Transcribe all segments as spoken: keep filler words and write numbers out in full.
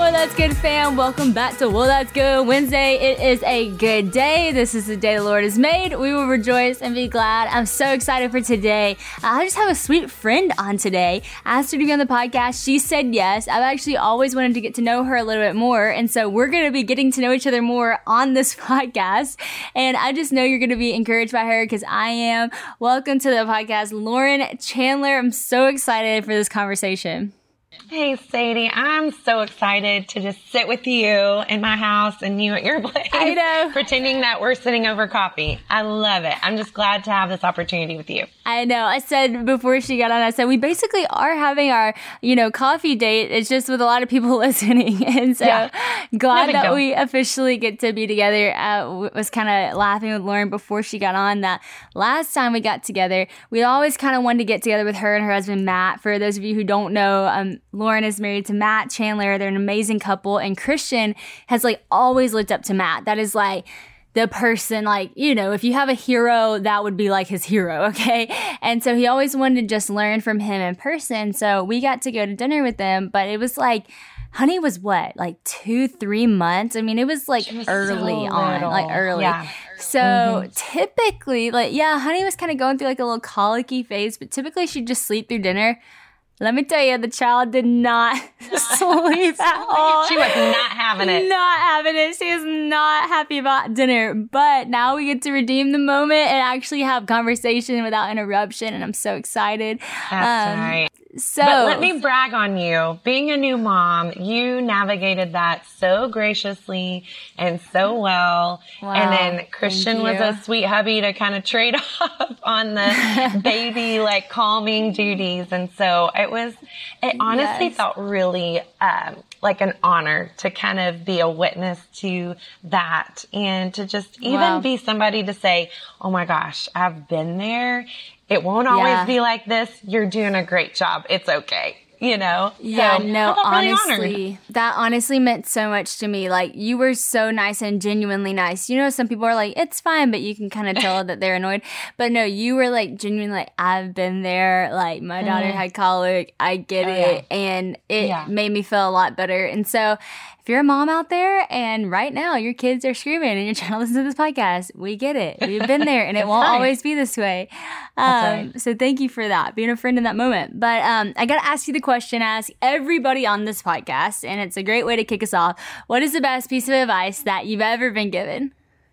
Whoa, that's good, fam. Welcome back to Whoa, That's Good Wednesday. It is a good day. This is the day the Lord has made. We will rejoice and be glad. I'm so excited for today. I just have a sweet friend on today. I asked her to be on the podcast. She said yes. I've actually always wanted to get to know her a little bit more. And so we're going to be getting to know each other more on this podcast. And I just know you're going to be encouraged by her because I am. Welcome to the podcast, Lauren Chandler. I'm so excited for this conversation. Hey, Sadie, I'm so excited to just sit with you in my house and you at your place. I know. Pretending that we're sitting over coffee. I love it. I'm just glad to have this opportunity with you. I know. I said before she got on, I said, we basically are having our, you know, coffee date. It's just with a lot of people listening. And so Yeah. glad No big that deal. we officially get to be together. I w- was kind of laughing with Lauren before she got on that last time we got together, we always kind of wanted to get together with her and her husband, Matt. For those of you who don't know, um, Lauren is married to Matt Chandler. They're an amazing couple. And Christian has like always looked up to Matt. That is like the person, like, you know, if you have a hero, that would be like his hero, okay? And so he always wanted to just learn from him in person. So we got to go to dinner with them, but it was like, Honey was what, like two, three months? I mean, it was like She was early so on, little. like early. Yeah. So Mhm. typically, like, yeah, Honey was kind of going through like a little colicky phase, but typically she'd just sleep through dinner. Let me tell you, the child did not sleep at all. She was not having it. Not having it. She is not happy about dinner. But now we get to redeem the moment and actually have conversation without interruption. And I'm so excited. That's Um, right. So But let me brag on you. Being a new mom, you navigated that so graciously and so well. Wow, and then thank Christian was you. a sweet hubby to kind of trade off on the baby, like calming duties. And so it was, it honestly Yes. felt really um, like an honor to kind of be a witness to that and to just even Wow. be somebody to say, oh my gosh, I've been there. It won't always Yeah. be like this. You're doing a great job. It's okay. You know? Yeah, So, no, I felt really honored. honestly, that honestly meant so much to me. Like, you were so nice and genuinely nice. You know, some people are like, it's fine, but you can kind of tell that they're annoyed. But no, you were like, genuinely like, I've been there. Like, my daughter Mhm. had colic. I get Oh, it. And it Yeah. made me feel a lot better. And so, if you're a mom out there and right now your kids are screaming and you're trying to listen to this podcast, we get it. We've been there and it It's won't fine. always be this way. That's Um, right. So thank you for that, being a friend in that moment. But um, I got to ask you the question I ask everybody on this podcast, and it's a great way to kick us off. What is the best piece of advice that you've ever been given?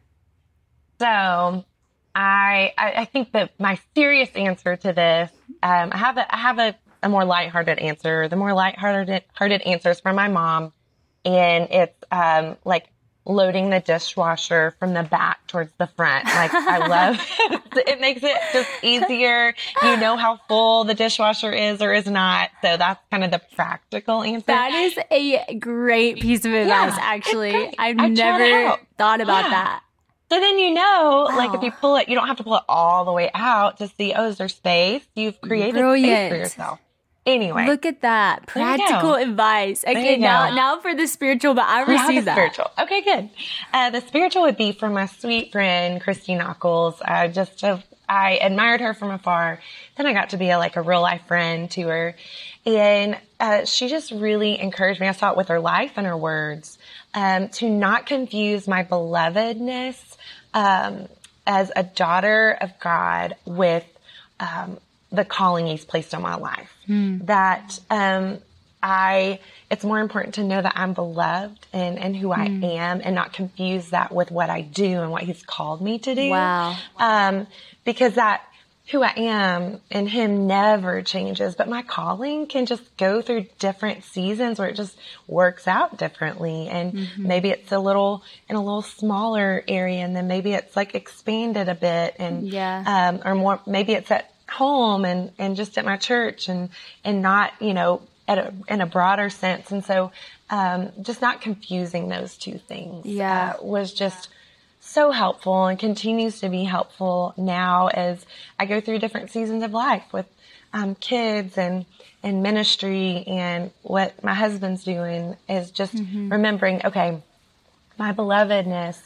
So I, I, I think that my serious answer to this, um, I have a, I have a, a more lighthearted answer. The more lighthearted hearted answers from my mom. And it's, um, like loading the dishwasher from the back towards the front. Like I love it. It makes it just easier. You know how full the dishwasher is or is not. So that's kind of the practical answer. That is a great piece of advice, it's actually. great. I've I try to never help. thought about Yeah. that. So then you know, like Wow. if you pull it, you don't have to pull it all the way out to see, oh, is there space? You've created space Brilliant. for yourself. Anyway. Look at that. There you go. Practical advice. Okay, you now go. now for the spiritual, but I Now the received that. spiritual. Okay, good. Uh, the spiritual would be from my sweet friend, Christy Knuckles. I just, uh, I admired her from afar. Then I got to be a, like a real life friend to her. And uh, she just really encouraged me. I saw it with her life and her words, um, to not confuse my belovedness um, as a daughter of God with um, the calling he's placed on my life. That um, I, it's more important to know that I'm beloved and, and who I am and not confuse that with what I do and what he's called me to do. Wow. Um, because that, who I am in him never changes, but my calling can just go through different seasons where it just works out differently. And maybe it's a little, in a little smaller area, and then maybe it's like expanded a bit and, Yeah. um, or more, maybe it's at home and, and just at my church and, and not, you know, at a, in a broader sense. And so, um, just not confusing those two things, Yeah. uh, was just so helpful and continues to be helpful now as I go through different seasons of life with, um, kids and, and ministry, and what my husband's doing is just remembering, okay, my belovedness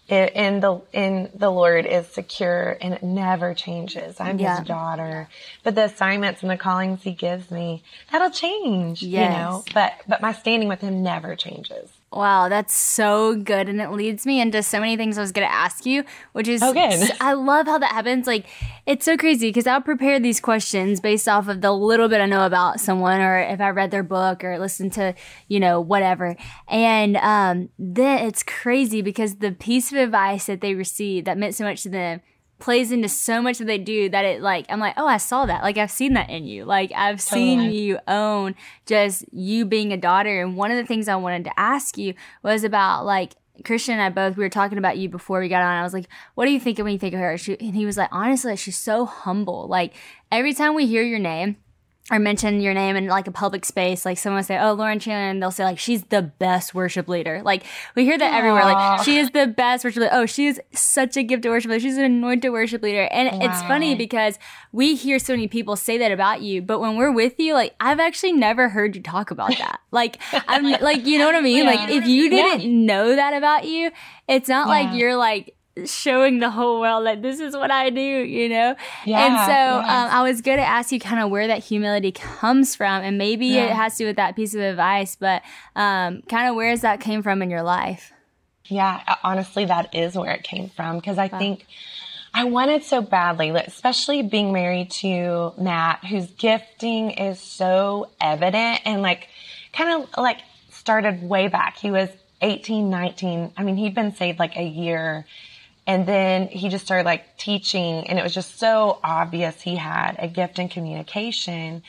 it, in the in the Lord is secure and it never changes. I'm Yeah. his daughter. But the assignments and the callings he gives me, that'll change, Yes. you know. But but my standing with him never changes. Wow, that's so good. And it leads me into so many things I was going to ask you, which is, Oh, good. I love how that happens. Like, it's so crazy because I'll prepare these questions based off of the little bit I know about someone, or if I read their book or listened to, you know, whatever. And um, then it's crazy because the piece of advice that they received that meant so much to them plays into so much that they do that it like, I'm like, oh, I saw that. Like, I've seen that in you. Like, I've seen Totally. you own just you being a daughter. And one of the things I wanted to ask you was about like, Christian and I both, we were talking about you before we got on. I was like, what do you think of when you think of her? She, and he was like, honestly, she's so humble. Like, every time we hear your name, or mention your name in like a public space, like someone will say, oh, Lauren Chandler, and they'll say like, she's the best worship leader. Like, we hear that everywhere. Like, she is the best worship leader. Oh, she is such a gifted worship leader. She's an anointed worship leader. And it's funny Wow. because we hear so many people say that about you, but when we're with you, like, I've actually never heard you talk about that. Like, I'm like, you know what I mean? Yeah. Like, if you didn't Yeah. know that about you, it's not Yeah. like you're like, showing the whole world that this is what I do, you know? Yeah, and so yeah. um, I was going to ask you kind of where that humility comes from, and maybe Yeah. it has to do with that piece of advice, but um, kind of where has that came from in your life? Yeah, honestly, that is where it came from. Because I think I wanted so badly, like, especially being married to Matt, whose gifting is so evident and like kind of like started way back. He was eighteen, nineteen. I mean, he'd been saved like a year. And then he just started like teaching, and it was just so obvious he had a gift in communication,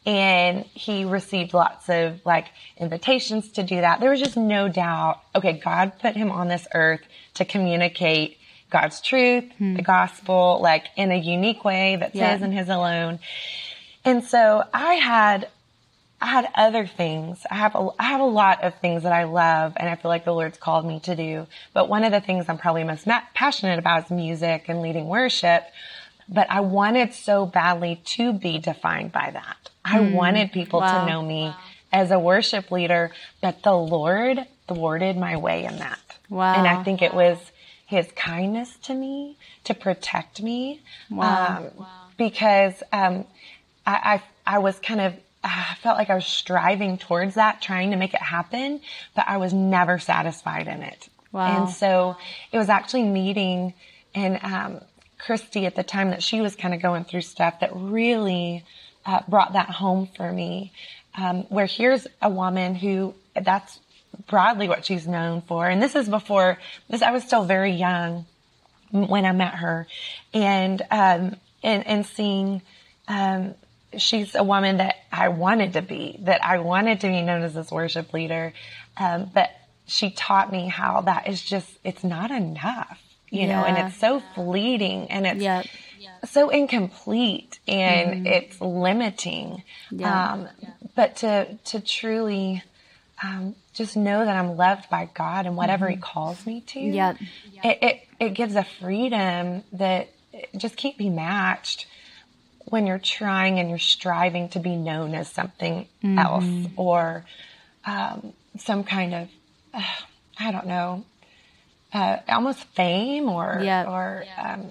and he received lots of like invitations to do that. There was just no doubt, okay, God put him on this earth to communicate God's truth, the gospel, like in a unique way that's Yeah. his and his alone. And so I had I had other things. I have a, I have a lot of things that I love, and I feel like the Lord's called me to do. But one of the things I'm probably most ma- passionate about is music and leading worship. But I wanted so badly to be defined by that. I wanted people Wow. to know me as a worship leader, but the Lord thwarted my way in that. Wow. And I think it was his kindness to me to protect me. Wow. Um, because um, I, I, I was kind of, I felt like I was striving towards that, trying to make it happen, but I was never satisfied in it. Wow. And so it was actually meeting and um, Christy at the time that she was kind of going through stuff that really uh, brought that home for me. Um, where here's a woman who that's broadly what she's known for. And this is before this, I was still very young when I met her, and, um, and, and seeing, um, she's a woman that I wanted to be, that I wanted to be known as this worship leader. Um, but she taught me how that is just, it's not enough, you know, and Yeah. it's so fleeting, and it's Yep. so incomplete, and it's limiting. Yeah. Um, but to, to truly, um, just know that I'm loved by God and whatever he calls me to, Yep. it, it, it gives a freedom that just can't be matched when you're trying and you're striving to be known as something else, or um, some kind of, uh, I don't know, uh, almost fame or Yep. or um,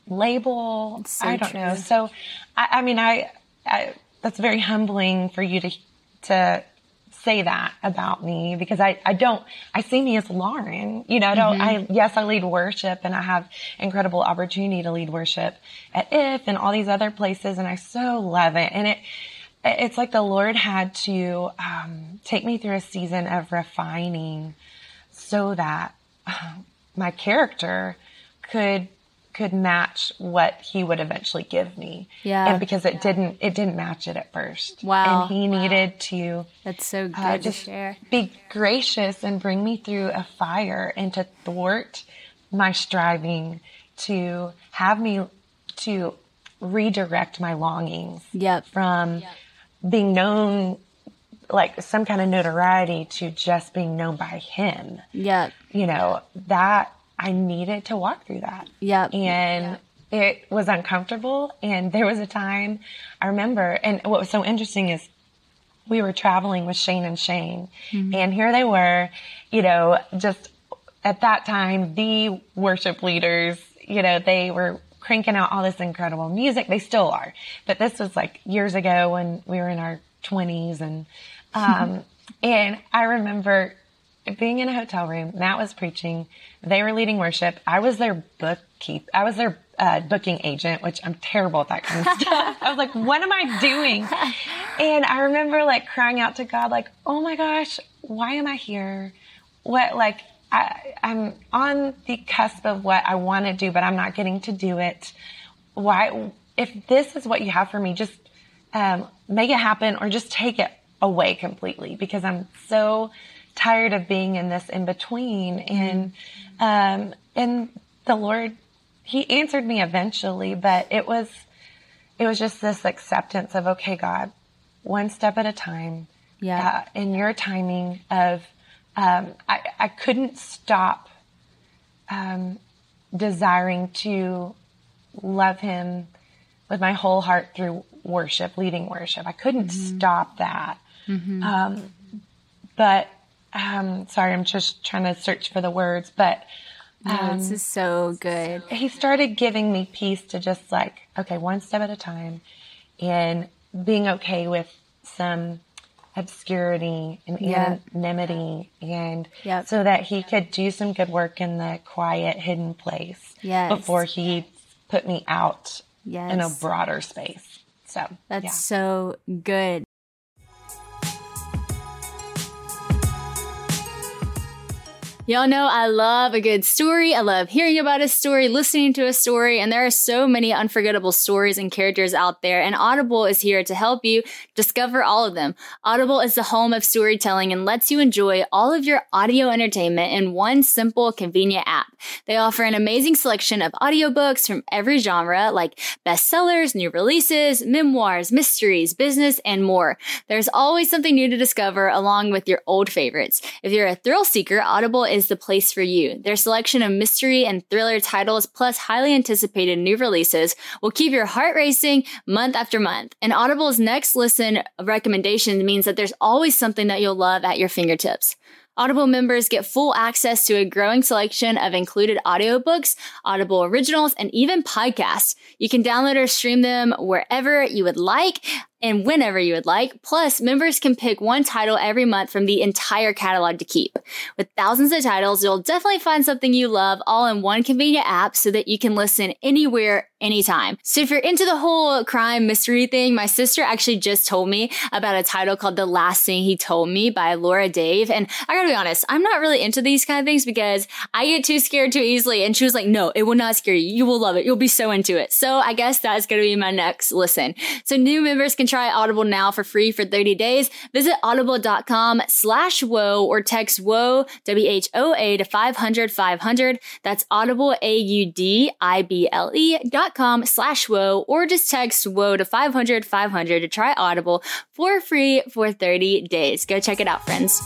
label. It's so I don't true. know. So, I, I mean, I, I that's very humbling for you to to say that about me, because I, I don't, I see me as Lauren, you know, I don't, I, yes, I lead worship, and I have incredible opportunity to lead worship at I F and all these other places. And I so love it. And it, it's like the Lord had to, um, take me through a season of refining so that uh, my character could, could match what he would eventually give me. Yeah. And because it didn't, it didn't match it at first. Wow. And he needed to, That's so good uh, to just share. be gracious and bring me through a fire, and to thwart my striving, to have me to redirect my longings Yep. from being known, like some kind of notoriety, to just being known by him. Yep. You know, that I needed to walk through that. Yep. And it was uncomfortable. And there was a time I remember, and what was so interesting is we were traveling with Shane and Shane, and here they were, you know, just at that time, the worship leaders, you know, they were cranking out all this incredible music. They still are. But this was like years ago when we were in our twenties. And, um, and I remember being in a hotel room. Matt was preaching. They were leading worship. I was their bookkeep. I was their uh, booking agent, which I'm terrible at that kind of stuff. I was like, what am I doing? And I remember like crying out to God, like, oh my gosh, why am I here? What, like, I, I'm on the cusp of what I want to do, but I'm not getting to do it. Why, if this is what you have for me, just um, make it happen or just take it away completely, because I'm so tired of being in this in between. And, um, and the Lord, he answered me eventually, but it was, it was just this acceptance of, okay, God, one step at a time. Yeah. Uh, in your timing of, um, I, I couldn't stop, um, desiring to love him with my whole heart through worship, leading worship. I couldn't mm-hmm. stop that. Mm-hmm. Um, but, Um, sorry, I'm just trying to search for the words, but, um, no, this is so good. He started giving me peace to just like, okay, one step at a time, and being okay with some obscurity and yeah. anonymity, and yep. so that he could do some good work in the quiet, hidden place yes. before he put me out yes. in a broader space. So that's yeah. so good. Y'all know I love a good story. I love hearing about a story, listening to a story, and there are so many unforgettable stories and characters out there, and Audible is here to help you discover all of them. Audible is the home of storytelling and lets you enjoy all of your audio entertainment in one simple, convenient app. They offer an amazing selection of audiobooks from every genre, like bestsellers, new releases, memoirs, mysteries, business, and more. There's always something new to discover along with your old favorites. If you're a thrill seeker, Audible is is the place for you. Their selection of mystery and thriller titles plus highly anticipated new releases will keep your heart racing month after month. And Audible's next listen recommendation means that there's always something that you'll love at your fingertips. Audible members get full access to a growing selection of included audiobooks, Audible originals, and even podcasts. You can download or stream them wherever you would like and whenever you would like. Plus, members can pick one title every month from the entire catalog to keep. With thousands of titles, you'll definitely find something you love all in one convenient app so that you can listen anywhere, anytime. So if you're into the whole crime mystery thing, my sister actually just told me about a title called The Last Thing He Told Me by Laura Dave. And I gotta be honest, I'm not really into these kind of things because I get too scared too easily. And she was like, no, it will not scare you. You will love it. You'll be so into it. So I guess that's gonna be my next listen. So new members can try Audible now for free for thirty days. Visit audible.com slash whoa or text whoa, W H O A to five hundred five hundred. That's audible, A U D I B L E dot com slash whoa, or just text whoa to five hundred five hundred to try Audible for free for thirty days. Go check it out, friends.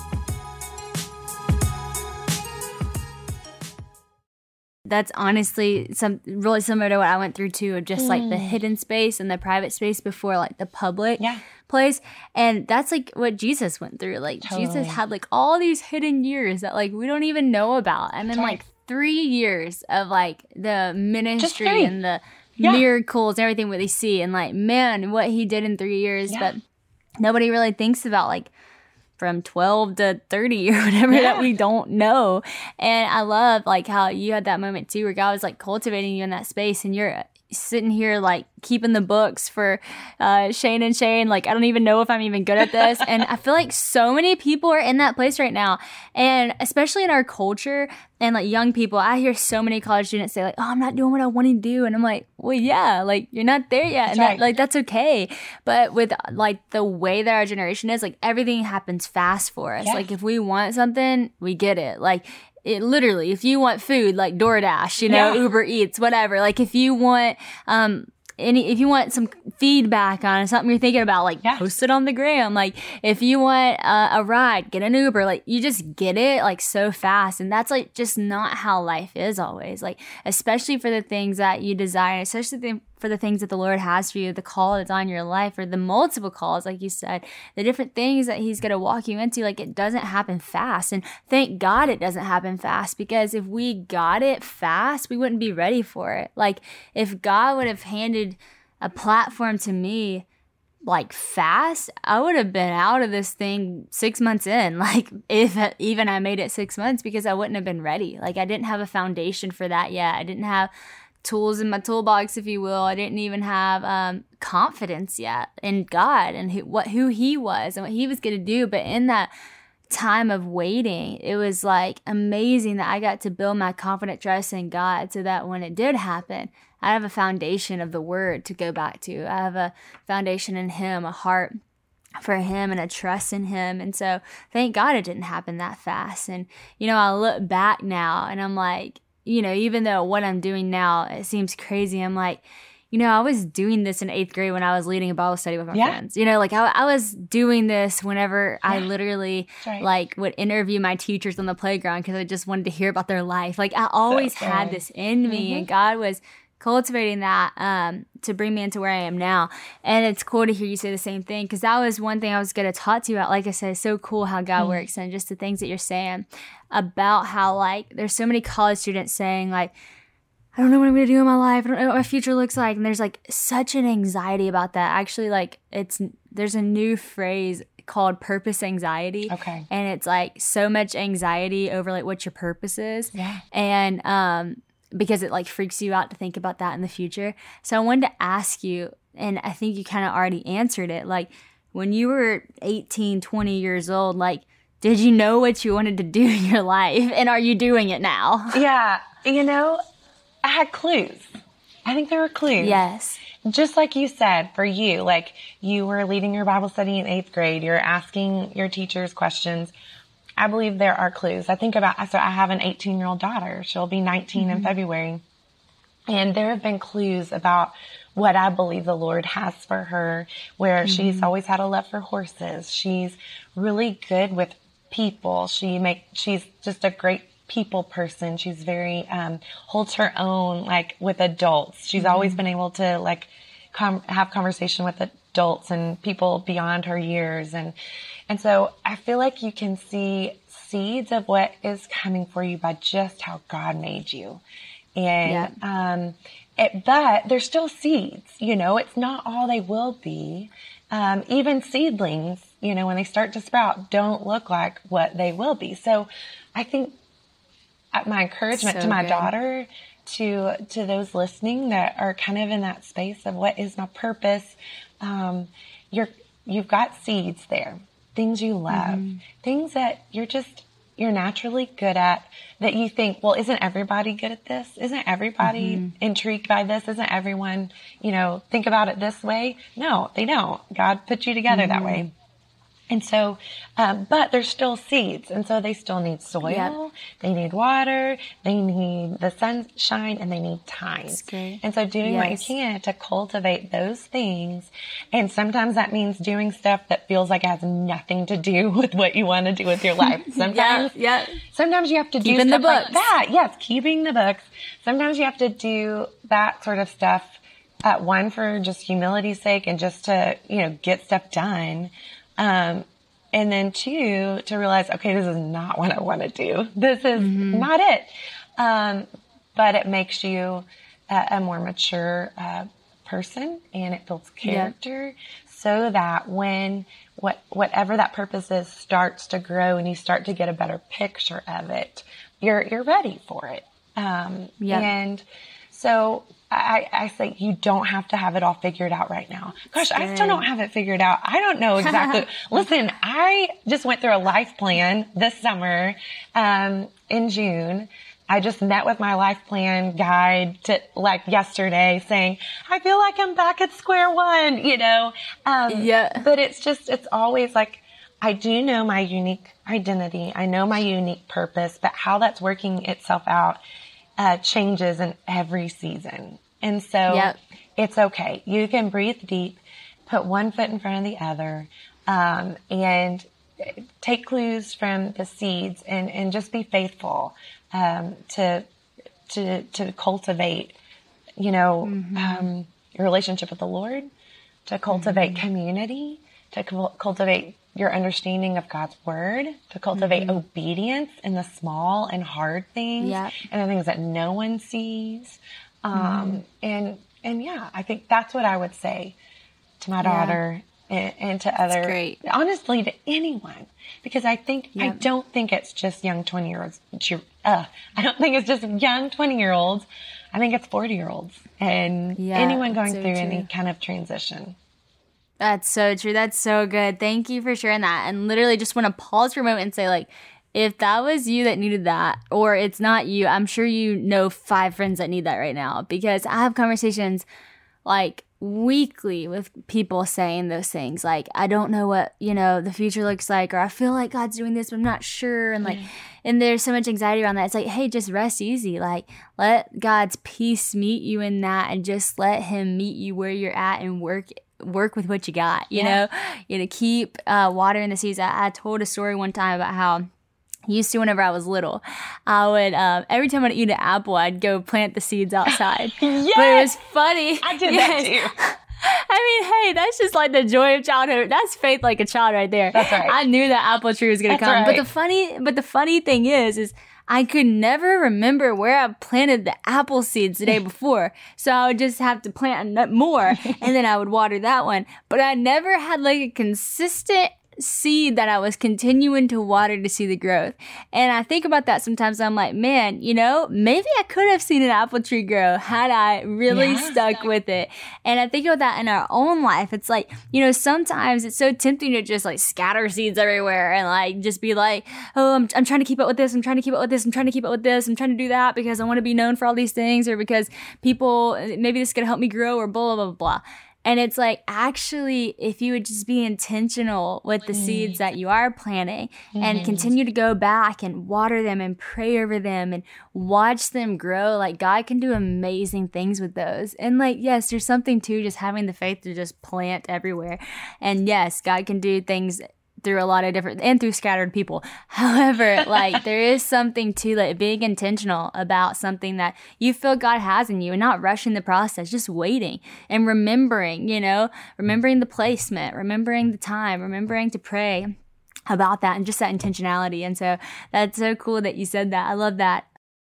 That's honestly some really similar to what I went through too, of just mm. like the hidden space and the private space before like the public yeah. place. And that's like what Jesus went through. Like totally. Jesus had like all these hidden years that like we don't even know about. And then right. like three years of like the ministry and the yeah. miracles and everything what they see. And like, man, what he did in three years. Yeah. But nobody really thinks about like from twelve to thirty or whatever yeah. that we don't know. And I love like how you had that moment too where God was like cultivating you in that space, and you're sitting here like keeping the books for uh, Shane and Shane. Like, I don't even know if I'm even good at this. And I feel like so many people are in that place right now. And especially in our culture and like young people, I hear so many college students say like, oh, I'm not doing what I want to do. And I'm like, well, yeah, like you're not there yet. That's and right. that, like, that's okay. But with like the way that our generation is, like everything happens fast for us. Yes. Like if we want something, we get it. Like, it literally, if you want food, like DoorDash, you know, yeah. Uber Eats, whatever. Like if you want, um, any, if you want some feedback on something you're thinking about, like yeah. post it on the gram. Like if you want uh, a ride, get an Uber. Like you just get it like so fast. And that's like just not how life is always. Like, especially for the things that you desire, especially the, for the things that the Lord has for you, the call that's on your life, or the multiple calls, like you said, the different things that he's going to walk you into, like it doesn't happen fast. And thank God it doesn't happen fast, because if we got it fast, we wouldn't be ready for it. Like if God would have handed a platform to me like fast, I would have been out of this thing six months in. Like if even I made it six months because I wouldn't have been ready. Like I didn't have a foundation for that yet. I didn't have tools in my toolbox, if you will. I didn't even have um, confidence yet in God and who, what who he was and what he was going to do. But in that time of waiting, it was like amazing that I got to build my confident trust in God, so that when it did happen, I have a foundation of the word to go back to. I have a foundation in him, a heart for him and a trust in him. And so thank God it didn't happen that fast. And, you know, I look back now and I'm like, you know, even though what I'm doing now, it seems crazy, I'm like, you know, I was doing this in eighth grade when I was leading a Bible study with my yeah. friends. You know, like I, I was doing this whenever yeah. I literally right. like would interview my teachers on the playground because I just wanted to hear about their life. Like I always so had this in me, mm-hmm. and God was cultivating that um, to bring me into where I am now. And it's cool to hear you say the same thing, because that was one thing I was going to talk to you about. Like I said, it's so cool how God mm-hmm. works, and just the things that you're saying about how like there's so many college students saying like, I don't know what I'm going to do in my life. I don't know what my future looks like. And there's like such an anxiety about that. Actually, like it's, there's a new phrase called purpose anxiety. Okay. And it's like so much anxiety over like what your purpose is. Yeah. And, um, because it like freaks you out to think about that in the future. So I wanted to ask you, and I think you kind of already answered it. Like when you were eighteen, twenty years old, like, did you know what you wanted to do in your life? And are you doing it now? Yeah. You know, I had clues. I think there were clues. Yes. Just like you said, for you, like you were leading your Bible study in eighth grade, you're asking your teachers questions. I believe there are clues. I think about, so I have an eighteen year old daughter. She'll be nineteen mm-hmm. in February. And there have been clues about what I believe the Lord has for her, where mm-hmm. she's always had a love for horses. She's really good with people. She make, she's just a great people person. She's very, um, holds her own, like with adults. She's mm-hmm. always been able to like com- have conversation with adults and people beyond her years. And, and so I feel like you can see seeds of what is coming for you by just how God made you. And, yeah. um, it, but they're still seeds, you know, it's not all they will be. Um, even seedlings, you know, when they start to sprout, don't look like what they will be. So I think my encouragement so to my good. daughter, to, to those listening that are kind of in that space of what is my purpose. Um, you're, you've got seeds there, things you love, mm-hmm. things that you're just, you're naturally good at, that you think, well, isn't everybody good at this? Isn't everybody mm-hmm. intrigued by this? Isn't everyone, you know, think about it this way? No, they don't. God put you together mm-hmm. that way. And so, um, but they're still seeds. And so they still need soil. Yep. They need water. They need the sunshine, and they need time. And so doing yes. what you can to cultivate those things. And sometimes that means doing stuff that feels like it has nothing to do with what you want to do with your life. Sometimes, yeah, yeah. sometimes you have to keeping do stuff the books. like that. Yes, keeping the books. Sometimes you have to do that sort of stuff. Uh, one, for just humility's sake and just to, you know, get stuff done. Um, and then two, to realize, okay, this is not what I want to do. This is mm-hmm. not it. Um, but it makes you a, a more mature, uh, person, and it builds character yeah. so that when what, whatever that purpose is starts to grow and you start to get a better picture of it, you're, you're ready for it. Um, yeah. and so I, I say you don't have to have it all figured out right now. Gosh, Good. I still don't have it figured out. I don't know exactly. Listen, I just went through a life plan this summer, um, in June. I just met with my life plan guide to like yesterday saying, I feel like I'm back at square one, you know? Um, yeah. But it's just, it's always like, I do know my unique identity. I know my unique purpose, but how that's working itself out Uh, changes in every season. And so yep. it's okay. You can breathe deep, put one foot in front of the other, um, and take clues from the seeds and, and just be faithful, um, to, to, to cultivate, you know, mm-hmm. um, your relationship with the Lord, to cultivate mm-hmm. community, to cu- cultivate your understanding of God's word, to cultivate mm-hmm. obedience in the small and hard things yep. and the things that no one sees. Um, mm-hmm. and, and yeah, I think that's what I would say to my daughter yeah. and, and to other, honestly, to anyone, because I think, yep. I don't think it's just young twenty year olds. Uh, I don't think it's just young twenty year olds. I think it's forty year olds and yeah, anyone going so through true. any kind of transition. That's so true. That's so good. Thank you for sharing that. And literally just want to pause for a moment and say, like, if that was you that needed that, or it's not you, I'm sure you know five friends that need that right now, because I have conversations like weekly with people saying those things. Like, I don't know what, you know, the future looks like, or I feel like God's doing this, but I'm not sure. And like, yeah. and there's so much anxiety around that. It's like, hey, just rest easy. Like, let God's peace meet you in that, and just let him meet you where you're at and work work with what you got, you yeah. know, you know, keep uh, watering the seeds. I, I told a story one time about how used to, whenever I was little, I would, um, every time I'd eat an apple, I'd go plant the seeds outside. Yes! But it was funny. I did yes. that too. I mean, hey, that's just like the joy of childhood. That's faith like a child right there. That's right. I knew that apple tree was going to come. Right. But the funny, but the funny thing is, is I could never remember where I planted the apple seeds the day before. So I would just have to plant a nut more, and then I would water that one. But I never had like a consistent seed that I was continuing to water to see the growth. And I think about that sometimes. I'm like, man, you know, maybe I could have seen an apple tree grow had I really yeah. stuck with it. And I think about that in our own life. It's like, you know, sometimes it's so tempting to just like scatter seeds everywhere and like just be like, oh, I'm, I'm trying to keep up with this. I'm trying to keep up with this. I'm trying to keep up with this. I'm trying to do that because I want to be known for all these things, or because people, maybe this is going to help me grow, or blah, blah, blah, blah. And it's like, actually, if you would just be intentional with the seeds that you are planting mm-hmm. and continue to go back and water them and pray over them and watch them grow, like God can do amazing things with those. And like, yes, there's something to just having the faith to just plant everywhere. And yes, God can do things through a lot of different, and through scattered people. However, like there is something to like being intentional about something that you feel God has in you, and not rushing the process, just waiting and remembering, you know, remembering the placement, remembering the time, remembering to pray about that, and just that intentionality. And so that's so cool that you said that. I love that.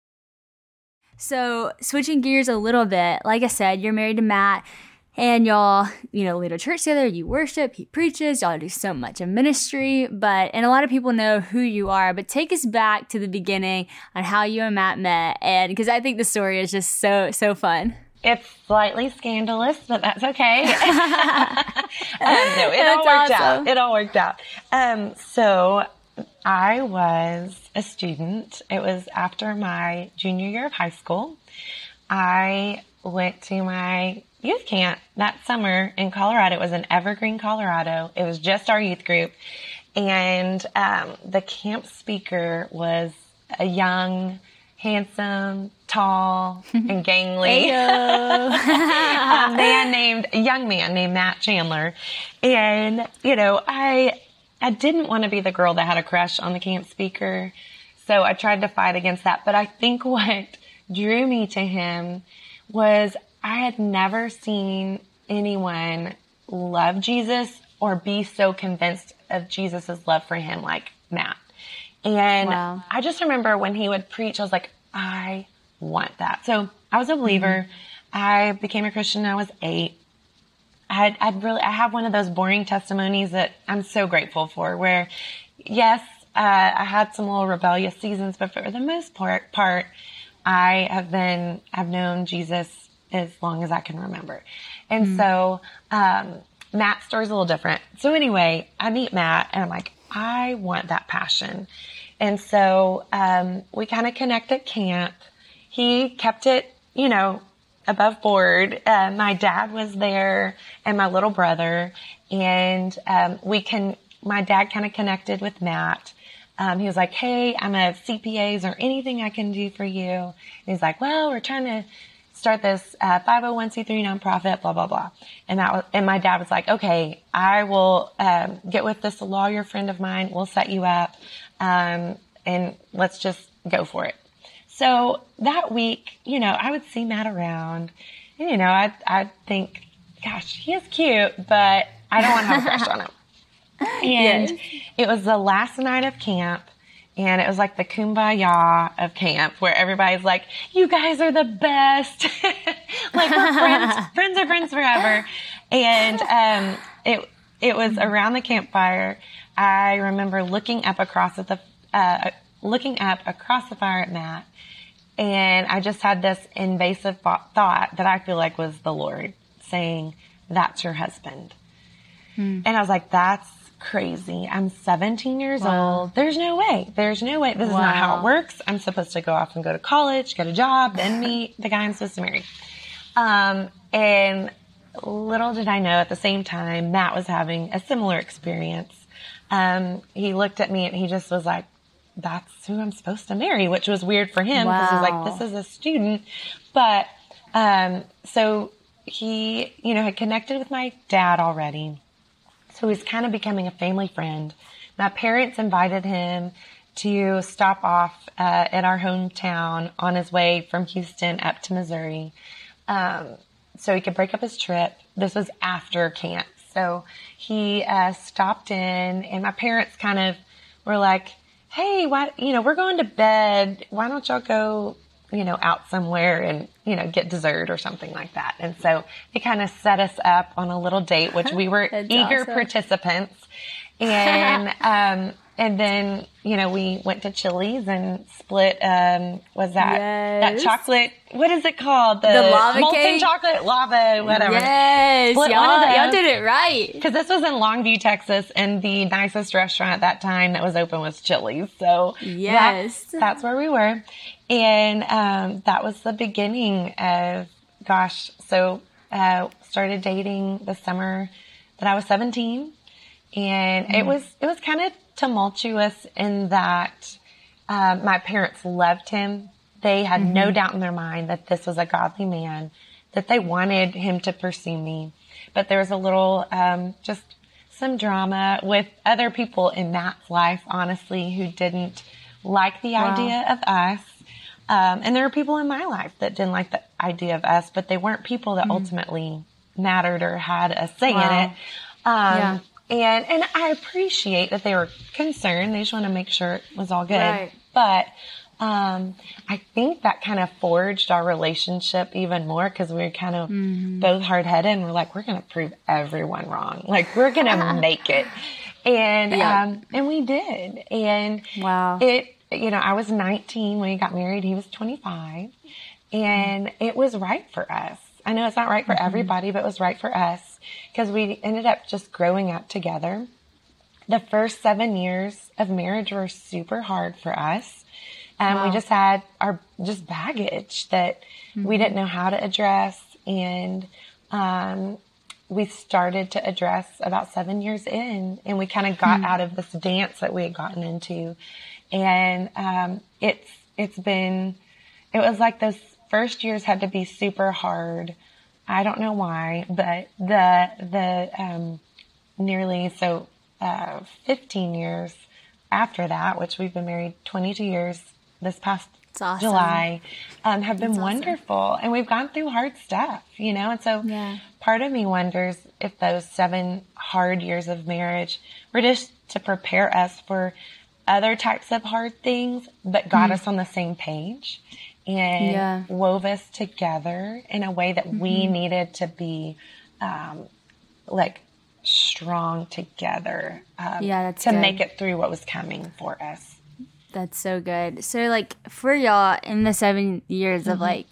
So switching gears a little bit, like I said, you're married to Matt. And y'all, you know, lead a church together, you worship, he preaches, y'all do so much in ministry, but, and a lot of people know who you are, but take us back to the beginning on how you and Matt met, and because I think the story is just so, so fun. It's slightly scandalous, but that's okay. um, no, it that's all worked awesome. out. It all worked out. Um, so I was a student. It was after my junior year of high school. I went to my youth camp that summer in Colorado. It was in Evergreen, Colorado. It was just our youth group. And um, the camp speaker was a young, handsome, tall, and gangly a man named, a young man named Matt Chandler. And, you know, I, I didn't want to be the girl that had a crush on the camp speaker. So I tried to fight against that. But I think what drew me to him was I had never seen anyone love Jesus or be so convinced of Jesus' love for him like Matt. And wow. I just remember when he would preach, I was like, I want that. So I was a believer. Mm-hmm. I became a Christian when I was eight. I had, I'd really, I have one of those boring testimonies that I'm so grateful for, where yes, uh, I had some little rebellious seasons, but for the most part, part I have been, I've known Jesus as long as I can remember. And mm-hmm. so, um, Matt's story's a little different. So anyway, I meet Matt and I'm like, I want that passion. And so, um, we kind of connect at camp. He kept it, you know, above board. Uh, my dad was there and my little brother, and, um, we can, my dad kind of connected with Matt. Um, he was like, hey, I'm a C P A. Is there anything I can do for you? And he's like, well, we're trying to start this uh, five oh one c three nonprofit, blah, blah, blah. And that was, and my dad was like, okay, I will um, get with this lawyer friend of mine. We'll set you up, um, and let's just go for it. So that week, you know, I would see Matt around. you know, I, I think, gosh, he is cute, but I don't want to have a crush on him. And yes. It was the last night of camp, and it was like the kumbaya of camp where everybody's like, you guys are the best. Like we're friends, friends are friends forever. And, um, it, it was around the campfire. I remember looking up across at the, uh, looking up across the fire at Matt. And I just had this invasive thought that I feel like was the Lord saying, that's your husband. Hmm. And I was like, that's crazy. I'm seventeen years wow. old. There's no way. There's no way. This wow. is not how it works. I'm supposed to go off and go to college, get a job, then meet the guy I'm supposed to marry. Um, and little did I know at the same time, Matt was having a similar experience. Um, he looked at me and he just was like, that's who I'm supposed to marry, which was weird for him because wow. he was like, this is a student. But, um, so he, you know, had connected with my dad already. So he's kind of becoming a family friend. My parents invited him to stop off uh, at our hometown on his way from Houston up to Missouri, um, so he could break up his trip. This was after camp. So he uh, stopped in, and my parents kind of were like, hey, why, you know, we're going to bed. Why don't y'all go, you know, out somewhere and, you know, get dessert or something like that. And so they kind of set us up on a little date, which we were eager awesome. participants. And, um, and then, you know, we went to Chili's and split, um, was that, yes. that chocolate, what is it called? The, the lava molten cake? chocolate, lava, whatever. Yes. Split y'all, y'all did it right. Cause this was in Longview, Texas, and the nicest restaurant at that time that was open was Chili's. So yes, that's, that's where we were. And, um, that was the beginning of, gosh, so, uh, started dating the summer that I was seventeen. And mm. it was, it was kind of tumultuous in that, um, my parents loved him. They had mm-hmm. no doubt in their mind that this was a godly man, that they wanted him to pursue me. But there was a little, um, just some drama with other people in Matt's life, honestly, who didn't like the wow. idea of us. Um, and there were people in my life that didn't like the idea of us, but they weren't people that mm. ultimately mattered or had a say wow. in it. Um, yeah. and, and I appreciate that they were concerned. They just want to make sure it was all good. Right. But, um, I think that kind of forged our relationship even more because we were kind of mm-hmm. both hard headed and we're like, we're going to prove everyone wrong. Like we're going to make it. And, yeah. um, and we did. And wow. it, you know, I was nineteen when we got married. He was twenty-five. And mm-hmm. it was right for us. I know it's not right for mm-hmm. everybody, but it was right for us because we ended up just growing up together. The first seven years of marriage were super hard for us. And wow. we just had our just baggage that mm-hmm. we didn't know how to address. And, um, we started to address about seven years in, and we kind of got mm-hmm. out of this dance that we had gotten into. And, um, it's, it's been, it was like those first years had to be super hard. I don't know why, but the, the, um, nearly, so, uh, fifteen years after that, which we've been married twenty-two years this past awesome. July, um, have been That's wonderful. Awesome. And we've gone through hard stuff, you know? And so yeah. part of me wonders if those seven hard years of marriage were just to prepare us for other types of hard things, but got mm. us on the same page and yeah. wove us together in a way that mm-hmm. we needed to be, um, like strong together, um, yeah, that's to good. make it through what was coming for us. That's so good. So like for y'all in the seven years mm-hmm. of like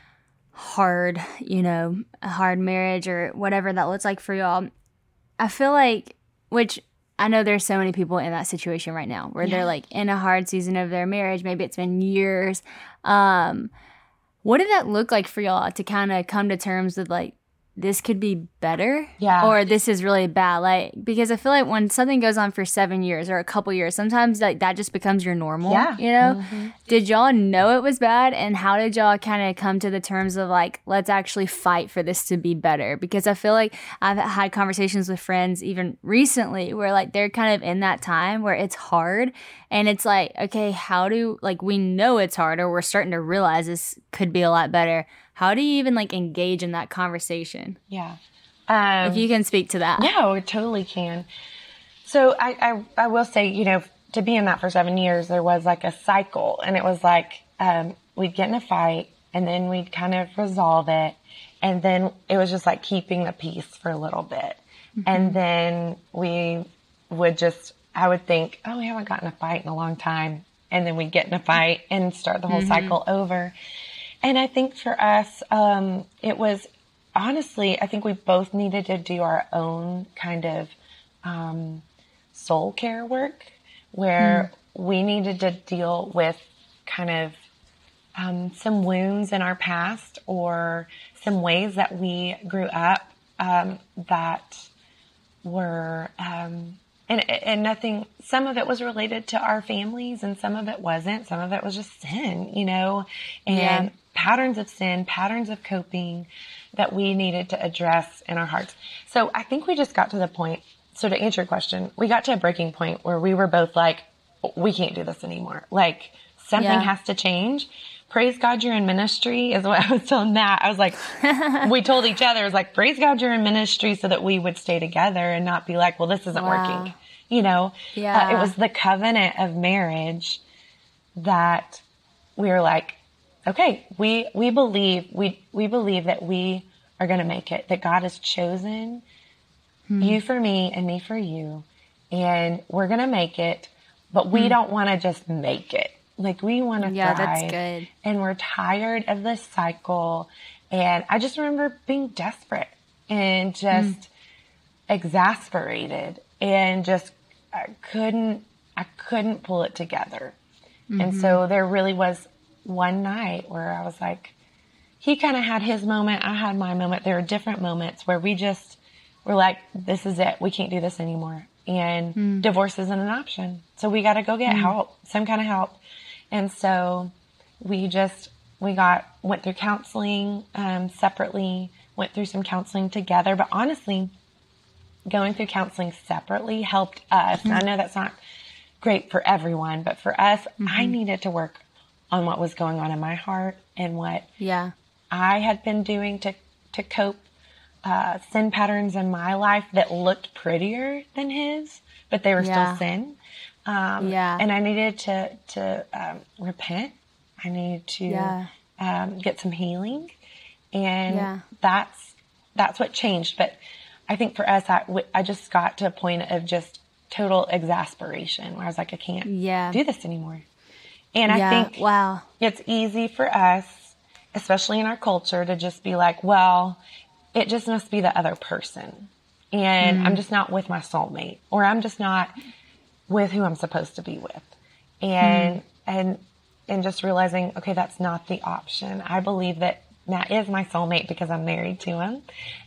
hard, you know, a hard marriage or whatever that looks like for y'all, I feel like, which I know there's so many people in that situation right now where yeah. they're like in a hard season of their marriage. Maybe it's been years. Um, what did that look like for y'all to kind of come to terms with like, this could be better yeah. or this is really bad? Like, because I feel like when something goes on for seven years or a couple years, sometimes like that just becomes your normal, yeah. you know? Mm-hmm. Did y'all know it was bad? And how did y'all kind of come to the terms of like, let's actually fight for this to be better? Because I feel like I've had conversations with friends even recently where like they're kind of in that time where it's hard and it's like, okay, how do, like we know it's hard or we're starting to realize this could be a lot better. how do you even like engage in that conversation? Yeah. Um, if you can speak to that. Yeah, we totally can. So I, I, I will say, you know, to be in that for seven years, there was like a cycle, and it was like, um, we'd get in a fight and then we'd kind of resolve it. And then it was just like keeping the peace for a little bit. Mm-hmm. And then we would just, I would think, oh, we haven't gotten a fight in a long time. And then we'd get in a fight and start the whole mm-hmm. cycle over. And I think for us, um, it was honestly, I think we both needed to do our own kind of um, soul care work, where mm. we needed to deal with kind of um, some wounds in our past, or some ways that we grew up um, that were, um, and, and nothing, some of it was related to our families and some of it wasn't. Some of it was just sin, you know, and yeah. patterns of sin, patterns of coping that we needed to address in our hearts. So I think we just got to the point. So to answer your question, we got to a breaking point where we were both like, we can't do this anymore. Like something yeah. has to change. Praise God you're in ministry is what I was telling Matt. I was like, we told each other, it was like, praise God you're in ministry so that we would stay together and not be like, well, this isn't wow. working. You know, yeah. uh, it was the covenant of marriage that we were like, okay, we, we believe, we, we believe that we are going to make it, that God has chosen hmm. you for me and me for you. And we're going to make it, but we hmm. don't want to just make it. Like we want to yeah, thrive. That's good. And we're tired of this cycle. And I just remember being desperate and just mm. exasperated and just I couldn't, I couldn't pull it together. Mm-hmm. And so there really was one night where I was like, he kind of had his moment. I had my moment. There were different moments where we just were like, this is it. We can't do this anymore. And mm. divorce isn't an option. So we got to go get mm. help, some kind of help. And so we just, we got, went through counseling, um, separately, went through some counseling together, but honestly, going through counseling separately helped us. Mm-hmm. And I know that's not great for everyone, but for us, mm-hmm. I needed to work on what was going on in my heart and what yeah. I had been doing to, to cope, uh, sin patterns in my life that looked prettier than his, but they were yeah. still sin. Um, yeah. and I needed to, to, um, repent. I needed to, yeah. um, get some healing, and yeah. that's, that's what changed. But I think for us, I, I just got to a point of just total exasperation where I was like, I can't yeah. do this anymore. And yeah. I think wow. it's easy for us, especially in our culture, to just be like, well, it just must be the other person. And mm. I'm just not with my soulmate, or I'm just not with who I'm supposed to be with. And, mm. and, and just realizing, okay, that's not the option. I believe that Matt is my soulmate because I'm married to him.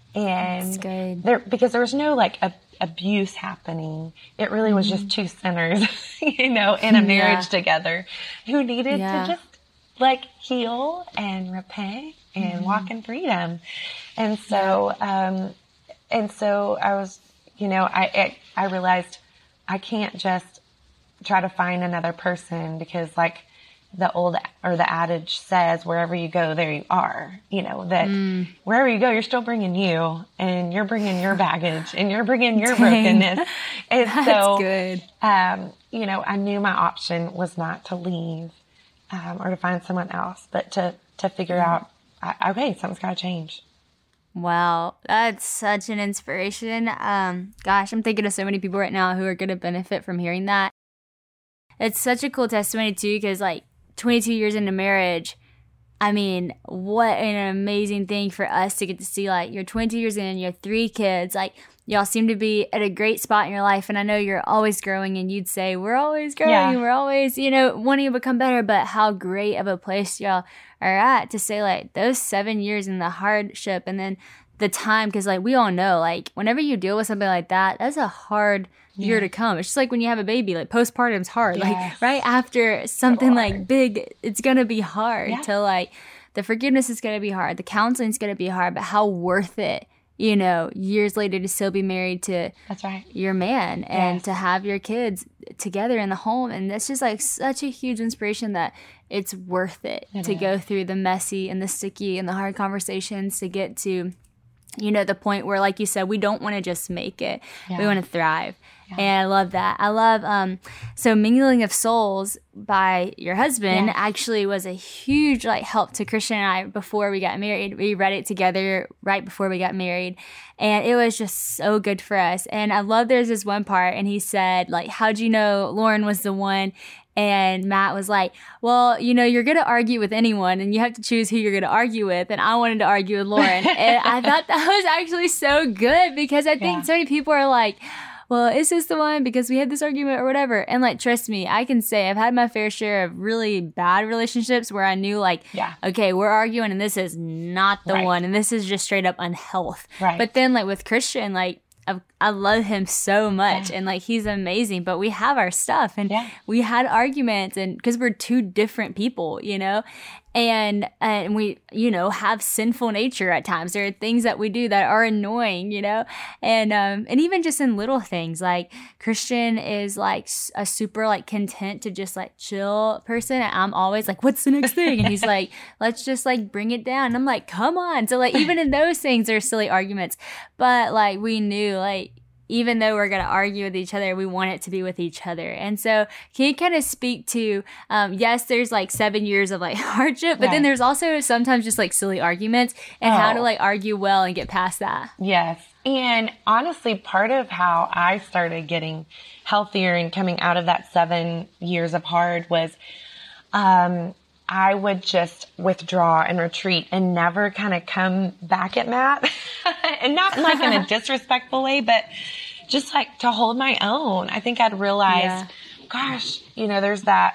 And there, because there was no like a, abuse happening. It really mm-hmm. was just two sinners, you know, in a marriage yeah. together who needed yeah. to just like heal and repent and mm-hmm. walk in freedom. And so, um, and so I was, you know, I, I, I realized I can't just try to find another person, because like the old, or the adage says, wherever you go, there you are, you know, that mm. wherever you go, you're still bringing you, and you're bringing your baggage, and you're bringing your Dang. brokenness. And That's so, good. um, you know, I knew my option was not to leave, um, or to find someone else, but to, to figure mm. out, I, okay, something's got to change. Wow, that's such an inspiration. Um, gosh, I'm thinking of so many people right now who are going to benefit from hearing that. It's such a cool testimony too, because like twenty-two years into marriage, I mean, what an amazing thing for us to get to see. Like, you're twenty years in, you have three kids, like y'all seem to be at a great spot in your life. And I know you're always growing, and you'd say, we're always growing, yeah. we're always, you know, wanting to become better. But how great of a place y'all are at to say like those seven years in the hardship, and then the time, because like we all know, like whenever you deal with something like that, that's a hard yeah. year to come. It's just like when you have a baby, like postpartum's hard. Yes. Like right after something so like big, it's gonna be hard yeah. to like, the forgiveness is gonna be hard, the counseling's gonna be hard, but how worth it, you know, years later to still be married to that's right your man and yes. to have your kids together in the home. And that's just like such a huge inspiration that it's worth it, it to is. go through the messy and the sticky and the hard conversations to get to, you know, the point where, like you said, we don't want to just make it. Yeah. We want to thrive. Yeah. And I love that. I love, um, so Mingling of Souls by your husband yeah. actually was a huge like help to Christian and I before we got married. We read it together right before we got married. And it was just so good for us. And I love there's this one part and he said, like, how'd you know Lauren was the one? And Matt was like, well, you know, you're going to argue with anyone and you have to choose who you're going to argue with. And I wanted to argue with Lauren. And I thought that was actually so good because I think yeah. so many people are like, well, is this the one because we had this argument or whatever? And like, trust me, I can say I've had my fair share of really bad relationships where I knew like, yeah. okay, we're arguing and this is not the right. one. And this is just straight up unhealth. Right. But then like with Christian, like, I, I love him so much yeah. and like he's amazing, but we have our stuff and yeah. we had arguments and because we're two different people, you know, and and we, you know, have sinful nature at times. There are things that we do that are annoying, you know, and um and even just in little things like Christian is like a super like content to just like chill person. And I'm always like, what's the next thing? And he's like, let's just like bring it down. And I'm like, come on. So like even in those things, there's silly arguments, but like we knew like even though we're going to argue with each other, we want it to be with each other. And so can you kind of speak to, um, yes, there's like seven years of like hardship, but right. then there's also sometimes just like silly arguments and oh. how to like argue well and get past that. Yes. And honestly, part of how I started getting healthier and coming out of that seven years of hard was, um, I would just withdraw and retreat and never kind of come back at Matt. And not like in a disrespectful way, but just like to hold my own. I think I'd realized, yeah. gosh, you know, there's that,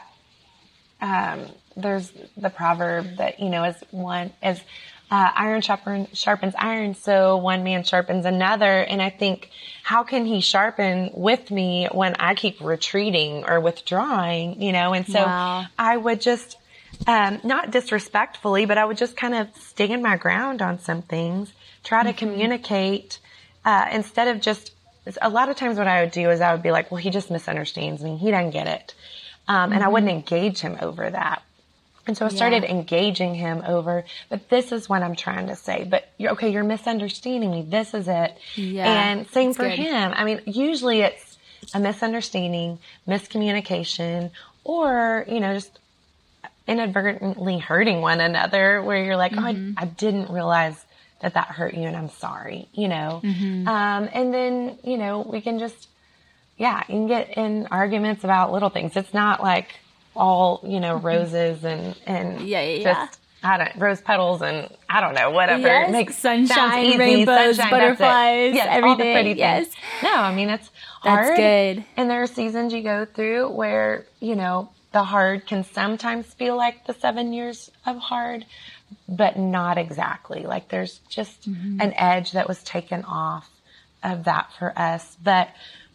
um, there's the proverb that, you know, as one, as uh, iron sharpen, sharpens iron, so one man sharpens another. And I think, how can he sharpen with me when I keep retreating or withdrawing, you know? And so wow. I would just, Um, not disrespectfully, but I would just kind of stand my ground on some things, try to mm-hmm. communicate, uh, instead of just, a lot of times what I would do is I would be like, well, he just misunderstands me. He doesn't get it. Um, mm-hmm. and I wouldn't engage him over that. And so I started yeah. engaging him over, but this is what I'm trying to say, but you're okay. You're misunderstanding me. This is it. Yeah, and same for good. him. I mean, usually it's a misunderstanding, miscommunication, or, you know, just inadvertently hurting one another where you're like, mm-hmm. oh, I, I didn't realize that that hurt you and I'm sorry, you know? Mm-hmm. Um, and then, you know, we can just, yeah, you can get in arguments about little things. It's not like all, you know, roses and, and yeah, yeah, just, I don't, rose petals and I don't know, whatever. Yes, it makes sunshine, easy. Sunshine, sunshine, butterflies, yes, everything. All the pretty things. Yes. No, I mean, it's hard. That's good. And there are seasons you go through where, you know, the hard can sometimes feel like the seven years of hard, but not exactly. Like there's just mm-hmm. an edge that was taken off of that for us, but,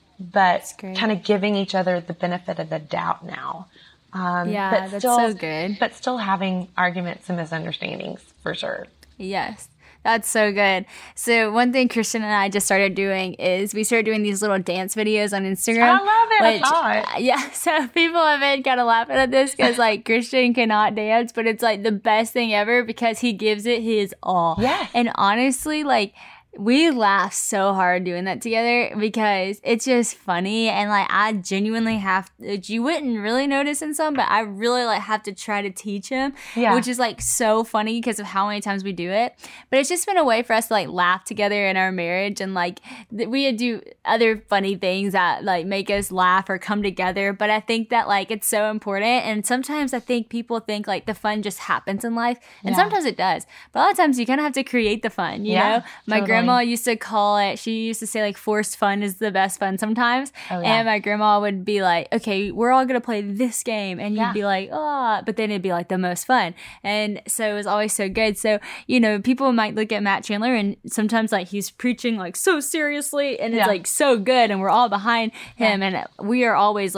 but kind of giving each other the benefit of the doubt now. Um, yeah, but that's still, so good. But still having arguments and misunderstandings for sure. Yes. That's so good. So one thing Christian and I just started doing is we started doing these little dance videos on Instagram. I love it. Which, I saw it. Yeah. So people have been kind of laughing at this because like Christian cannot dance, but it's like the best thing ever because he gives it his all. Yes. And honestly, like we laugh so hard doing that together because it's just funny. And like, I genuinely have, you wouldn't really notice in some, but I really like have to try to teach him, yeah. which is like so funny because of how many times we do it. But it's just been a way for us to like laugh together in our marriage. And like th- we do other funny things that like make us laugh or come together. But I think that like it's so important. And sometimes I think people think like the fun just happens in life. And yeah. sometimes it does. But a lot of times you kind of have to create the fun, you yeah, know? My totally. grandma used to call it, she used to say like forced fun is the best fun sometimes. Oh, yeah. And my grandma would be like, okay, we're all going to play this game. And you'd yeah. be like, oh, but then it'd be like the most fun. And so it was always so good. So, you know, people might look at Matt Chandler and sometimes like he's preaching like so seriously and it's yeah. like so good and we're all behind him. Yeah. And we are always like,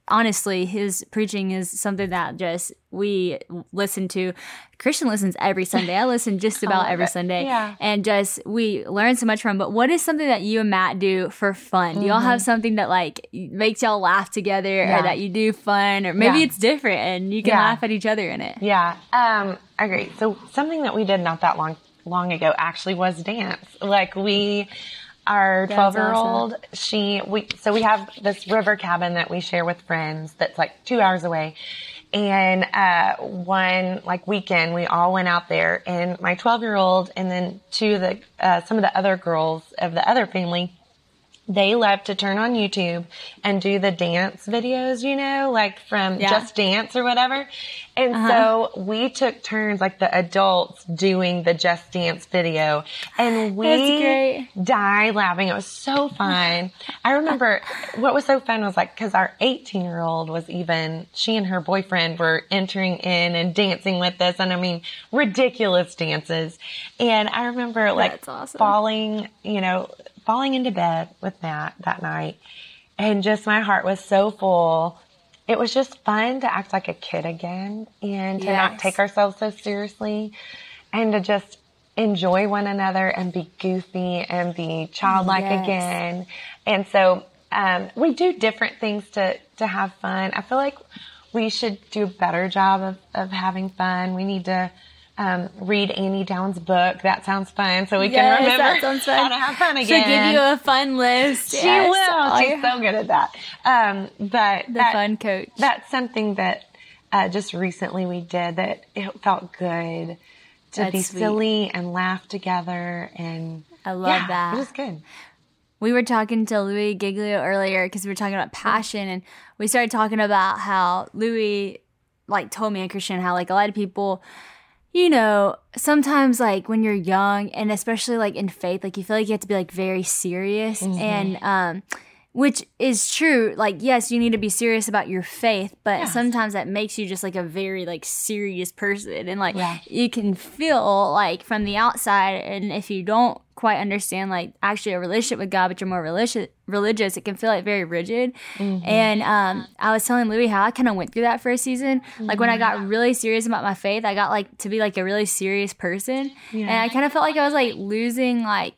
honestly, his preaching is something that just we listen to. Christian listens every Sunday. I listen just about every it. Sunday. Yeah. And just we learn so much from. But what is something that you and Matt do for fun? Do y'all have something that like makes y'all laugh together Yeah. or that you do fun? Or maybe Yeah. it's different and you can Yeah. laugh at each other in it. Yeah. Um, I agree. So something that we did not that long long ago actually was dance. Like we, our twelve year old, she, we, so we have this river cabin that we share with friends that's like two hours away. And, uh, one like weekend, we all went out there and my twelve year old and then two of the, uh, some of the other girls of the other family, they love to turn on YouTube and do the dance videos, you know, like from Yeah. Just Dance or whatever. And Uh-huh. so we took turns, like the adults doing the Just Dance video, and we That's great. died laughing. It was so fun. I remember what was so fun was like, cause our eighteen year old was even, she and her boyfriend were entering in and dancing with us. And I mean, ridiculous dances. And I remember like That's awesome. falling, you know, falling into bed with Matt that night, and just my heart was so full. It was just fun to act like a kid again and to not Yes. take ourselves so seriously and to just enjoy one another and be goofy and be childlike Yes. again. And so um, we do different things to, to have fun. I feel like we should do a better job of, of having fun. We need to Um, read Annie Downs' book. That sounds fun. So we Yes, can remember that sounds fun. how to have fun again. She'll give you a fun list. She Yes. will. Oh, She's yeah. so good at that. Um, but The that, fun coach. that's something that uh, just recently we did that it felt good to That's be sweet. silly and laugh together. And I love yeah, that. It was good. We were talking to Louis Giglio earlier because we were talking about passion, and we started talking about how Louis, like, told me and Christian how, like, a lot of people, you know, sometimes, like, when you're young, and especially, like, in faith, like, you feel like you have to be, like, very serious, Mm-hmm. and, um, which is true. Like, yes, you need to be serious about your faith, but Yes. sometimes that makes you just, like, a very, like, serious person, and, like, Yeah. you can feel, like, from the outside, and if you don't quite understand, like, actually a relationship with God, but you're more religious, religious, it can feel, like, very rigid. Mm-hmm. And um, I was telling Louis how I kind of went through that for a season. Like, when I got really serious about my faith, I got, like, to be, like, a really serious person. Yeah. And I kind of felt like I was, like, losing, like,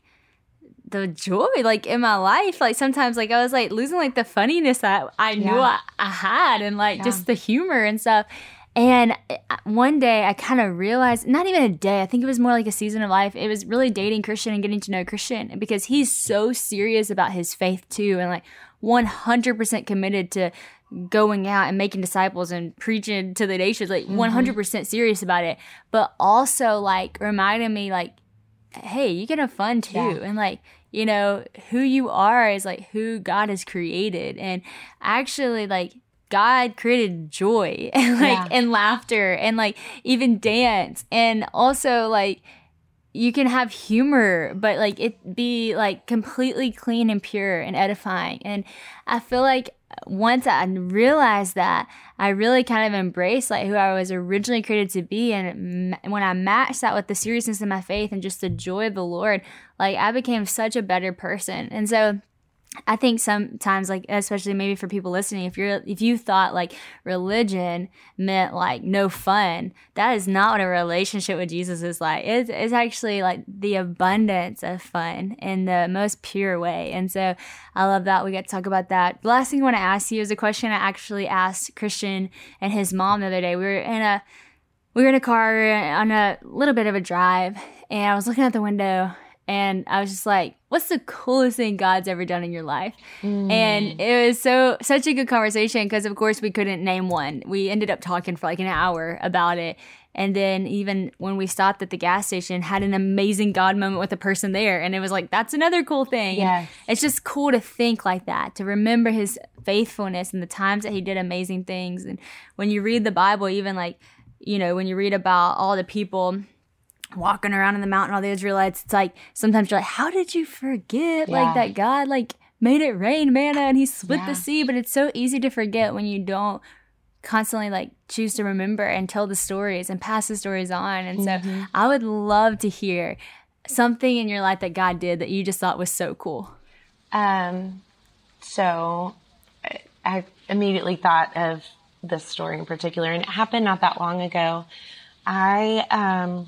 the joy, like, in my life. Like, sometimes, like, I was, like, losing, like, the funniness that I knew Yeah. I, I had, and, like, Yeah. just the humor and stuff. And one day I kind of realized, not even a day, I think it was more like a season of life. It was really dating Christian and getting to know Christian, because he's so serious about his faith too, and like one hundred percent committed to going out and making disciples and preaching to the nations, like one hundred percent serious about it. But also like reminding me like, hey, you can have fun too. Yeah. And like, you know, who you are is like who God has created. And actually like, God created joy and like Yeah. and laughter and like even dance, and also like you can have humor, but like it be like completely clean and pure and edifying. And I feel like once I realized that, I really kind of embraced like who I was originally created to be. And m- when I matched that with the seriousness of my faith and just the joy of the Lord, like I became such a better person. And so I think sometimes, like, especially maybe for people listening, if you're, if you thought like religion meant like no fun, that is not what a relationship with Jesus is like. It's, it's actually like the abundance of fun in the most pure way. And so I love that we get to talk about that. The last thing I want to ask you is a question I actually asked Christian and his mom the other day. We were in a, we were in a car on a little bit of a drive, and I was looking out the window. And I was just like, what's the coolest thing God's ever done in your life? Mm. And it was so such a good conversation because, of course, we couldn't name one. We ended up talking for like an hour about it. And then even when we stopped at the gas station, had an amazing God moment with a person there. And it was like, that's another cool thing. Yes. It's just cool to think like that, to remember his faithfulness and the times that he did amazing things. And when you read the Bible, even like, you know, when you read about all the people walking around in the mountain, all the Israelites, it's like sometimes you're like, how did you forget Yeah. like that God like made it rain manna and he split Yeah. the sea? But it's so easy to forget when you don't constantly like choose to remember and tell the stories and pass the stories on. And so Mm-hmm. I would love to hear something in your life that God did that you just thought was so cool. Um, so uh, I immediately thought of this story in particular, and it happened not that long ago. I, um,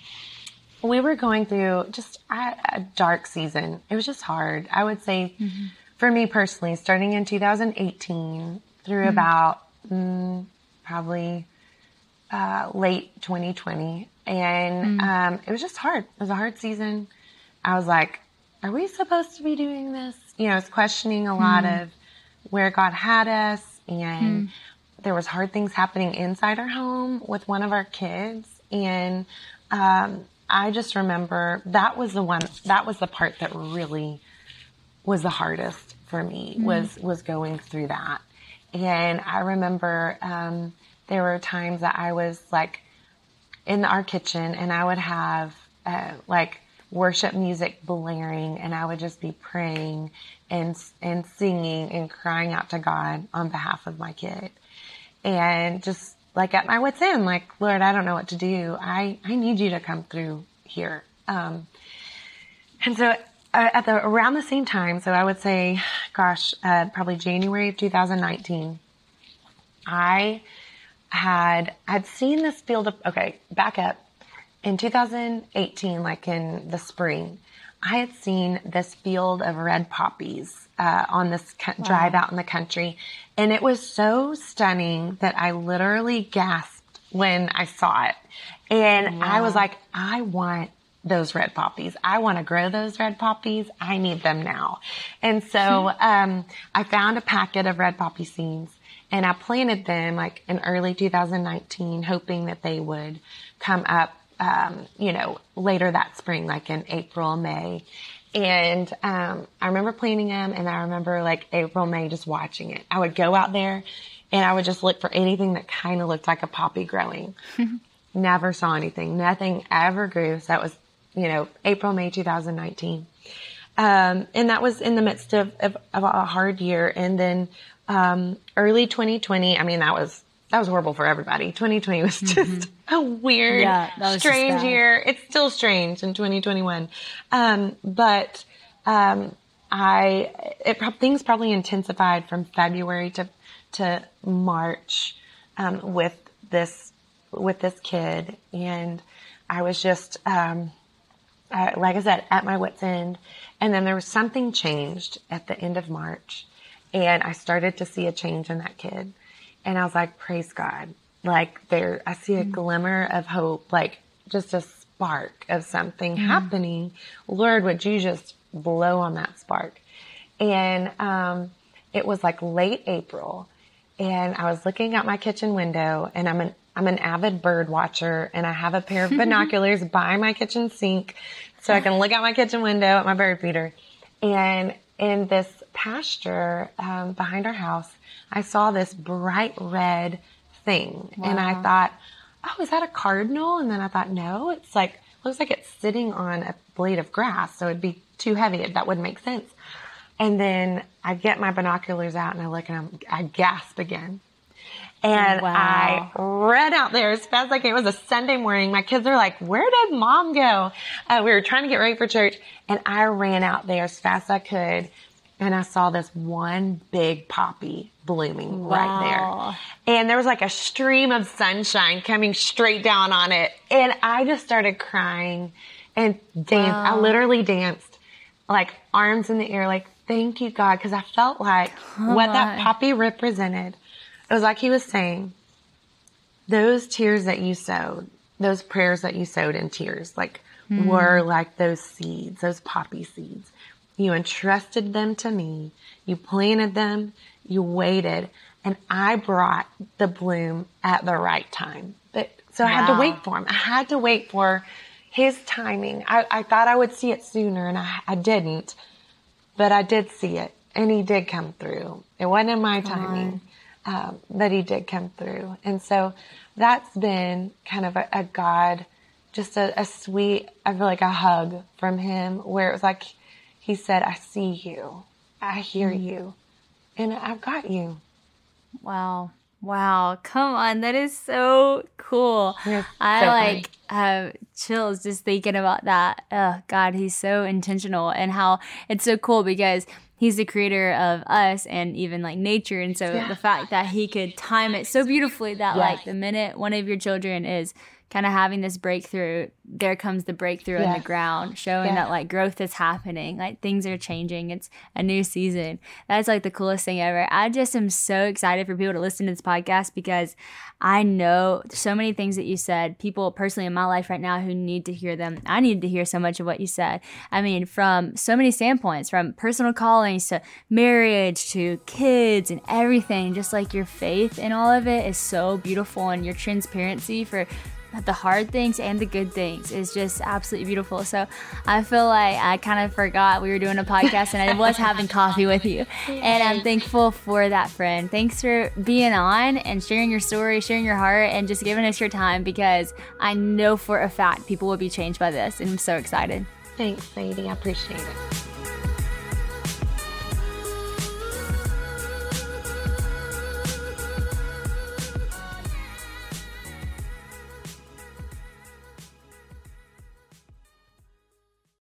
we were going through just a, a dark season. It was just hard. I would say mm-hmm. for me personally, starting in two thousand eighteen through mm-hmm. about mm, probably uh, late twenty twenty. And mm-hmm. um, it was just hard. It was a hard season. I was like, are we supposed to be doing this? You know, I was questioning a lot mm-hmm. of where God had us. And mm-hmm. there was hard things happening inside our home with one of our kids. And um, I just remember that was the one, that was the part that really was the hardest for me, mm-hmm. was, was going through that. And I remember um, there were times that I was like in our kitchen and I would have uh, like worship music blaring and I would just be praying and and singing and crying out to God on behalf of my kid. And just like at my wit's end, like, Lord, I don't know what to do. I, I need you to come through here. Um, and so uh, at the, around the same time, so I would say, gosh, uh, probably January of two thousand nineteen, I had, had seen this field of, okay, back up. In two thousand eighteen, like in the spring, I had seen this field of red poppies uh, on this co- wow. drive out in the country. And it was so stunning that I literally gasped when I saw it. And wow. I was like, I want those red poppies. I want to grow those red poppies. I need them now. And so um, I found a packet of red poppy seeds and I planted them like in early two thousand nineteen, hoping that they would come up Um, you know, later that spring, like in April, May. And, um, I remember planting them and I remember like April, May, just watching it. I would go out there and I would just look for anything that kind of looked like a poppy growing. Never saw anything. Nothing ever grew. So that was, you know, April, May, two thousand nineteen. Um, and that was in the midst of, of, of a hard year. And then, um, early twenty twenty, I mean, that was, that was horrible for everybody. twenty twenty was just mm-hmm. a weird, yeah, strange year. It's still strange in twenty twenty-one. Um, but, um, I, it, things probably intensified from February to, to March, um, with this, with this kid. And I was just, um, uh, like I said, at my wit's end. And then there was something changed at the end of March. And I started to see a change in that kid. And I was like, praise God. Like there, I see a mm-hmm. glimmer of hope, like just a spark of something mm-hmm. happening. Lord, would you just blow on that spark? And, um, it was like late April and I was looking out my kitchen window and I'm an, I'm an avid bird watcher and I have a pair of binoculars by my kitchen sink so I can look out my kitchen window at my bird feeder. And in this pasture, um, behind our house, I saw this bright red thing. Wow. And I thought, oh, is that a cardinal? And then I thought, no, it's like, looks like it's sitting on a blade of grass. So it'd be too heavy. That wouldn't make sense. And then I get my binoculars out and I look and I'm, I gasp again. And wow. I ran out there as fast as I can. It was a Sunday morning. My kids are like, where did mom go? Uh, we were trying to get ready for church. And I ran out there as fast as I could. And I saw this one big poppy blooming wow. right there. And there was like a stream of sunshine coming straight down on it. And I just started crying and danced. Wow. I literally danced like arms in the air, like, thank you, God. Cause I felt like oh what my. that poppy represented. It was like he was saying, those tears that you sowed, those prayers that you sowed in tears, like mm. were like those seeds, those poppy seeds. You entrusted them to me. You planted them. You waited. And I brought the bloom at the right time. But so wow. I had to wait for him. I had to wait for his timing. I, I thought I would see it sooner and I, I didn't. But I did see it. And he did come through. It wasn't in my timing. Um, but he did come through. And so that's been kind of a, a God, just a, a sweet, I feel like a hug from him where it was like, he said, I see you. I hear you. And I've got you. Wow. Wow. Come on. That is so cool. It's I so like have chills just thinking about that. Oh, God, he's so intentional and how it's so cool because he's the creator of us and even like nature. And so yeah. the fact that he could time it so beautifully that yes. like the minute one of your children is kind of having this breakthrough, there comes the breakthrough yes. in the ground, showing yes. that like growth is happening, like things are changing. It's a new season. That's like the coolest thing ever. I just am so excited for people to listen to this podcast because I know so many things that you said, people personally in my life right now who need to hear them. I needed to hear so much of what you said. I mean, from so many standpoints, from personal callings to marriage to kids and everything, just like your faith in all of it is so beautiful, and your transparency for the hard things and the good things is just absolutely beautiful. So I feel like I kind of forgot we were doing a podcast and I was having coffee with you, and I'm thankful for that, friend. Thanks for being on and sharing your story, sharing your heart, and just giving us your time, because I know for a fact people will be changed by this, and I'm so excited. Thanks, Sadie. I appreciate it.